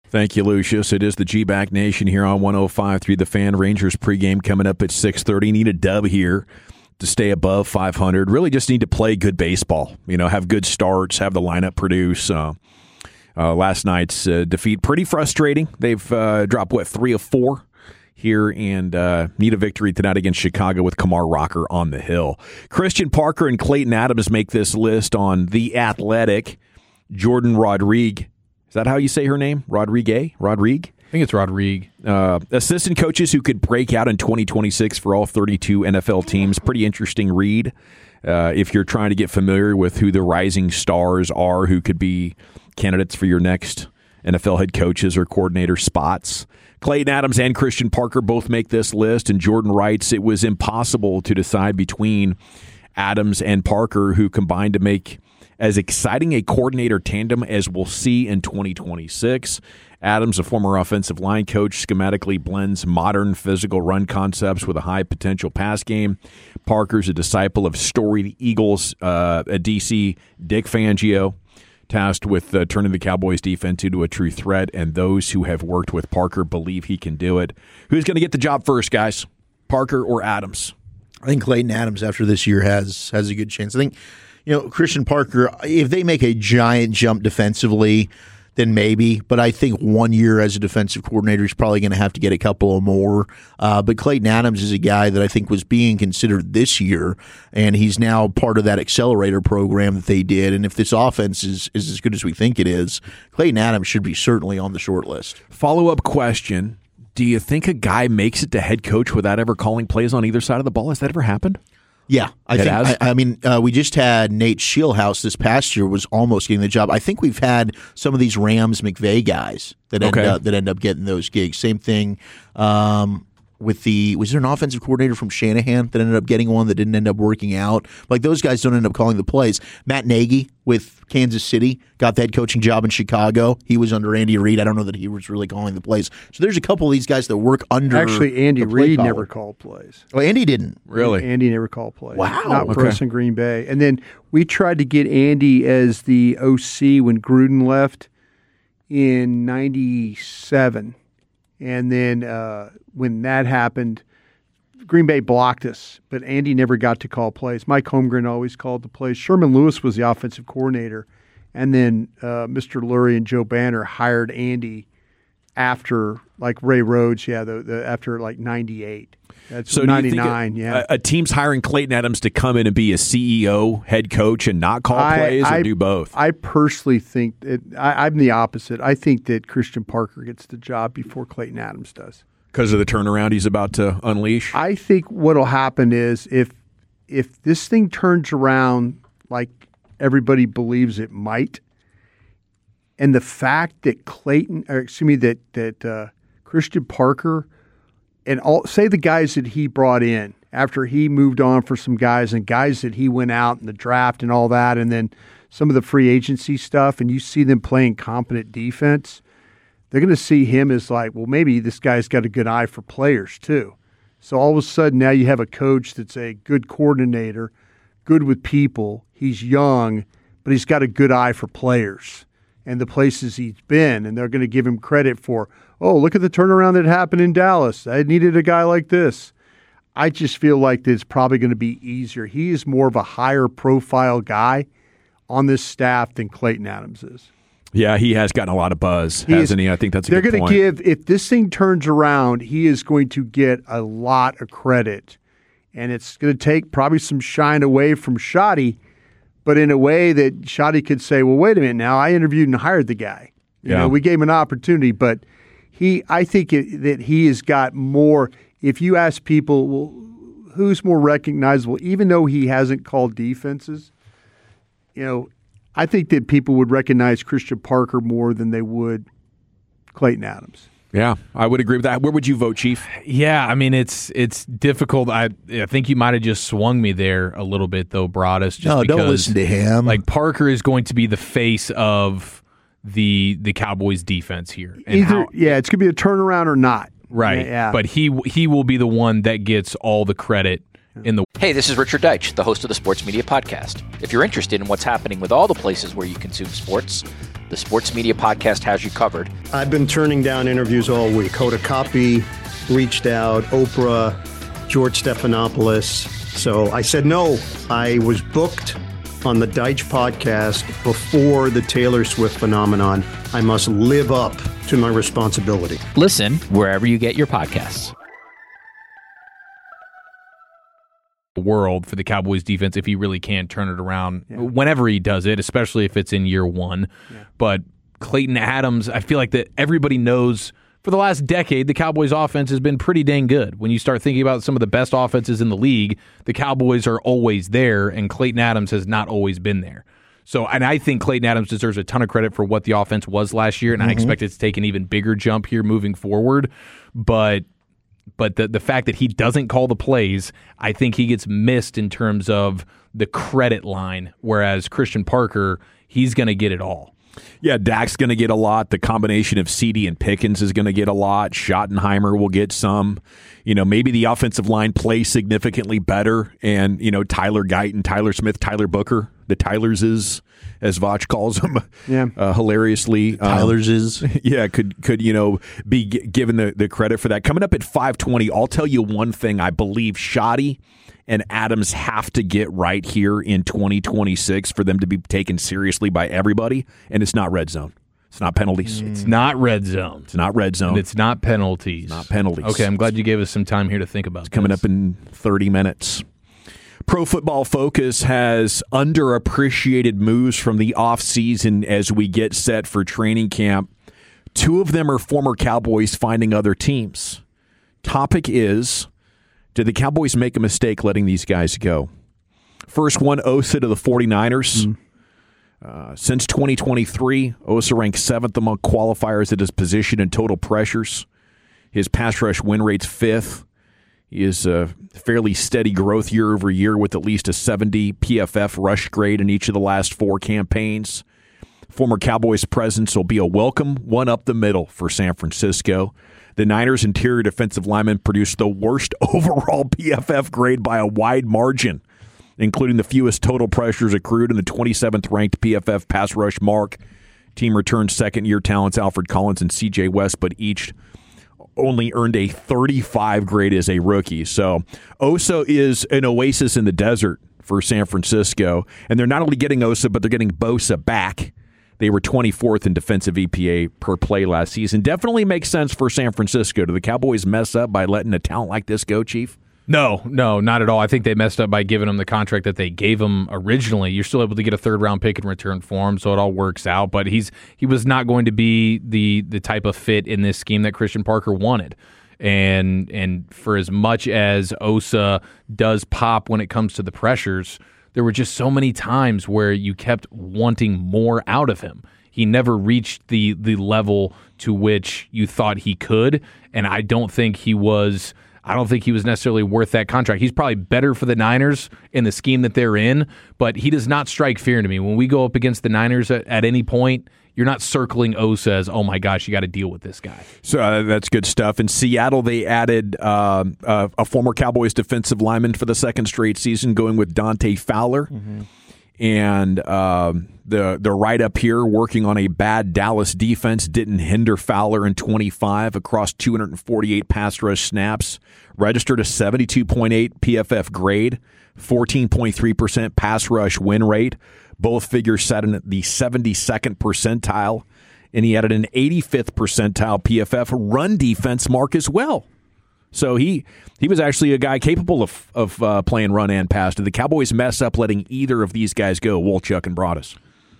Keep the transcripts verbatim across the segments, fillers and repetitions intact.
Thank you, Lucius. It is the G-Back Nation here on one oh five point three The Fan. Rangers pregame coming up at six thirty. Need a dub here to stay above five hundred. Really just need to play good baseball. You know, have good starts, have the lineup produce. Uh, uh, last night's uh, defeat, pretty frustrating. They've uh, dropped, what, three of four here, and uh, need a victory tonight against Chicago with Kumar Rocker on the hill. Christian Parker and Clayton Adams make this list on The Athletic. Jordan Rodrigue. Is that how you say her name? Rodrigue? Rodrigue? I think it's Rodrigue. Uh, assistant coaches who could break out in twenty twenty-six for all thirty-two N F L teams. Pretty interesting read uh, if you're trying to get familiar with who the rising stars are who could be candidates for your next N F L head coaches or coordinator spots. Clayton Adams and Christian Parker both make this list, and Jordan writes it was impossible to decide between Adams and Parker, who combined to make as exciting a coordinator tandem as we'll see in twenty twenty-six. Adams, a former offensive line coach, schematically blends modern physical run concepts with a high-potential pass game. Parker's a disciple of storied Eagles, uh, a D C Dick Fangio, tasked with uh, turning the Cowboys' defense into a true threat, and those who have worked with Parker believe he can do it. Who's going to get the job first, guys? Parker or Adams? I think Clayton Adams, after this year, has has a good chance. I think, you know, Christian Parker, if they make a giant jump defensively, then maybe. But I think one year as a defensive coordinator, he's probably going to have to get a couple of more. Uh, but Clayton Adams is a guy that I think was being considered this year, and he's now part of that accelerator program that they did. And if this offense is, is as good as we think it is, Clayton Adams should be certainly on the short list. Follow-up question. Do you think a guy makes it to head coach without ever calling plays on either side of the ball? Has that ever happened? Yeah, I it think. Has? I, I mean, uh, we just had Nate Shieldhouse this past year was almost getting the job. I think we've had some of these Rams McVay guys that end okay. up that end up getting those gigs. Same thing um, with the was there an offensive coordinator from Shanahan that ended up getting one that didn't end up working out? Like those guys don't end up calling the plays. Matt Nagy with Kansas City got the head coaching job in Chicago. He was under Andy Reid. I don't know that he was really calling the plays. So there's a couple of these guys that work under. Actually, Andy Reid never called plays. Oh, Andy didn't really. Andy never called plays. Wow, not okay. for us in Green Bay. And then we tried to get Andy as the O C when Gruden left in ninety-seven, and then uh, when that happened, Green Bay blocked us, but Andy never got to call plays. Mike Holmgren always called the plays. Sherman Lewis was the offensive coordinator, and then uh, Mister Lurie and Joe Banner hired Andy after, like Ray Rhodes, yeah, the, the after like ninety-eight. That's so ninety-nine, a, yeah. A, a team's hiring Clayton Adams to come in and be a C E O, head coach, and not call I, plays, I, or do both? I personally think that I, I'm the opposite. I think that Christian Parker gets the job before Clayton Adams does. Because of the turnaround he's about to unleash? I think what will happen is if if this thing turns around like everybody believes it might, and the fact that Clayton, or excuse me, that that uh, Christian Parker and all say the guys that he brought in after he moved on for some guys and guys that he went out in the draft and all that, and then some of the free agency stuff, and you see them playing competent defense. They're going to see him as like, well, maybe this guy's got a good eye for players too. So all of a sudden now you have a coach that's a good coordinator, good with people. He's young, but he's got a good eye for players and the places he's been. And they're going to give him credit for, oh, look at the turnaround that happened in Dallas. I needed a guy like this. I just feel like it's probably going to be easier. He is more of a higher profile guy on this staff than Clayton Adams is. Yeah, he has gotten a lot of buzz, he hasn't is, he? I think that's a good point. They're going to give, if this thing turns around, he is going to get a lot of credit. And it's going to take probably some shine away from Shoddy, but in a way that Shoddy could say, well, wait a minute now, I interviewed and hired the guy. You yeah. know, we gave him an opportunity, but he, I think it, that he has got more, if you ask people, well, who's more recognizable, even though he hasn't called defenses, you know, I think that people would recognize Christian Parker more than they would Clayton Adams. Yeah, I would agree with that. Where would you vote, Chief? Yeah, I mean, it's it's difficult. I I think you might have just swung me there a little bit, though, Broadus. Just no, because, don't listen to him. Like, Parker is going to be the face of the the Cowboys' defense here. And Either, how, yeah, it's going to be a turnaround or not. Right, yeah. But he he will be the one that gets all the credit in the. Hey, this is Richard Deitch, the host of the Sports Media Podcast. If you're interested in what's happening with all the places where you consume sports, the Sports Media Podcast has you covered. I've been turning down interviews all week. Hoda Kotb reached out, Oprah, George Stephanopoulos. So I said no. I was booked on the Deitch podcast before the Taylor Swift phenomenon. I must live up to my responsibility. Listen wherever you get your podcasts. World for the Cowboys defense if he really can turn it around yeah. whenever he does it, especially if it's in year one. Yeah. But Clayton Adams, I feel like that everybody knows for the last decade, the Cowboys offense has been pretty dang good. When you start thinking about some of the best offenses in the league, the Cowboys are always there, and Clayton Adams has not always been there. So, and I think Clayton Adams deserves a ton of credit for what the offense was last year, and mm-hmm. I expect it to take an even bigger jump here moving forward. But but the, the fact that he doesn't call the plays, I think he gets missed in terms of the credit line, whereas Christian Parker, he's going to get it all. Yeah, Dak's going to get a lot. The combination of CeeDee and Pickens is going to get a lot. Schottenheimer will get some. You know, maybe the offensive line plays significantly better. And, you know, Tyler Guyton, Tyler Smith, Tyler Booker, the Tylers is, as Vach calls them, yeah. uh, hilariously. Tylers um, is. Yeah, could, could you know, be g- given the, the credit for that. Coming up at five twenty, I'll tell you one thing I believe Shoddy and Adams have to get right here in twenty twenty-six for them to be taken seriously by everybody, and it's not red zone. It's not penalties. It's not red zone. It's not red zone. And it's not penalties. It's not penalties. Okay, I'm glad you gave us some time here to think about It's coming this. up in thirty minutes. Pro Football Focus has underappreciated moves from the offseason as we get set for training camp. Two of them are former Cowboys finding other teams. Topic is, did the Cowboys make a mistake letting these guys go? First one, Osa to the 49ers. Mm. Uh, since twenty twenty-three, Osa ranked seventh among qualifiers at his position in total pressures. His pass rush win rate's fifth. He is a fairly steady growth year over year with at least a seventy P F F rush grade in each of the last four campaigns. Former Cowboys presence will be a welcome one up the middle for San Francisco. The Niners' interior defensive lineman produced the worst overall P F F grade by a wide margin, including the fewest total pressures accrued and the twenty-seventh ranked P F F pass rush mark. Team returned second-year talents Alfred Collins and C J West, but each only earned a thirty-five grade as a rookie. So Osa is an oasis in the desert for San Francisco, and they're not only getting Osa, but they're getting Bosa back. They were twenty-fourth in defensive E P A per play last season. Definitely makes sense for San Francisco. Do the Cowboys mess up by letting a talent like this go, Chief? No, no, not at all. I think they messed up by giving him the contract that they gave him originally. You're still able to get a third-round pick in return for him, so it all works out. But he's he was not going to be the the type of fit in this scheme that Christian Parker wanted. And and for as much as Osa does pop when it comes to the pressures, there were just so many times where you kept wanting more out of him. He never reached the the level to which you thought he could, and I don't think he was I don't think he was necessarily worth that contract. He's probably better for the Niners in the scheme that they're in, but he does not strike fear to me. When we go up against the Niners at, at any point, you're not circling Osa as, oh my gosh, you got to deal with this guy. So uh, that's good stuff. In Seattle, they added uh, uh, a former Cowboys defensive lineman for the second straight season, going with Dante Fowler. Mm-hmm. And um, the the write-up here, working on a bad Dallas defense, didn't hinder Fowler in twenty-five across two hundred forty-eight pass rush snaps, registered a seventy-two point eight P F F grade, fourteen point three percent pass rush win rate. Both figures set in the seventy-second percentile, and he added an eighty-fifth percentile P F F run defense mark as well. So he he was actually a guy capable of of uh, playing run and pass. Did the Cowboys mess up letting either of these guys go, Wolchuk and Broadus?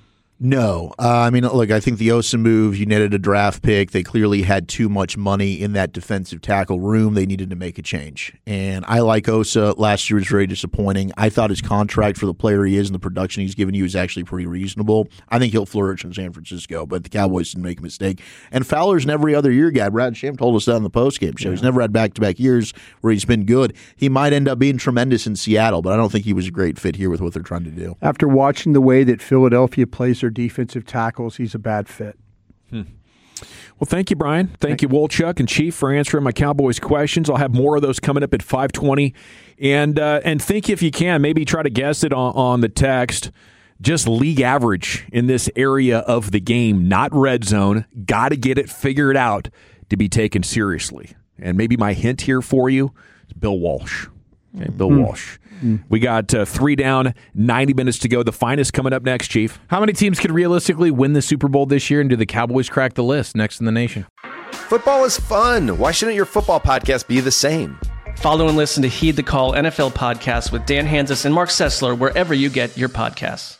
No. Uh, I mean, look, I think the Osa move, you netted a draft pick. They clearly had too much money in that defensive tackle room. They needed to make a change. And I like Osa. Last year was very disappointing. I thought his contract for the player he is and the production he's given you is actually pretty reasonable. I think he'll flourish in San Francisco, but the Cowboys didn't make a mistake. And Fowler's an every other year guy. Brad Sham told us that on the postgame show. Yeah. He's never had back-to-back years where he's been good. He might end up being tremendous in Seattle, but I don't think he was a great fit here with what they're trying to do. After watching the way that Philadelphia plays their defensive tackles, he's a bad fit. Hmm. Well, thank you, Brian. Thank, thank you, Wolchuk and Chief, for answering my Cowboys questions. I'll have more of those coming up at five twenty. And uh, and think if you can, maybe try to guess it on, on the text. just league average in this area of the game, not red zone. Got to get it figured out to be taken seriously. And maybe my hint here for you is Bill Walsh. Okay, Bill mm. Walsh. Mm. We got uh, three down, ninety minutes to go. The finest coming up next, Chief. How many teams could realistically win the Super Bowl this year, and do the Cowboys crack the list next in the nation? Football is fun. Why shouldn't your football podcast be the same? Follow and listen to Heed the Call N F L podcast with Dan Hanzus and Mark Sessler wherever you get your podcasts.